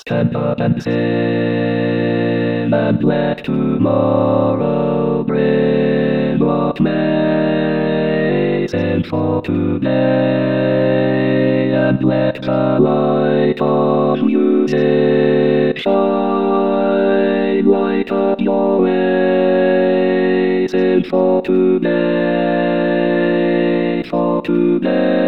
Stand up and sing, and let tomorrow bring what may. Sing for today, and let the light of music shine. Light up your way. Sing for today, for today.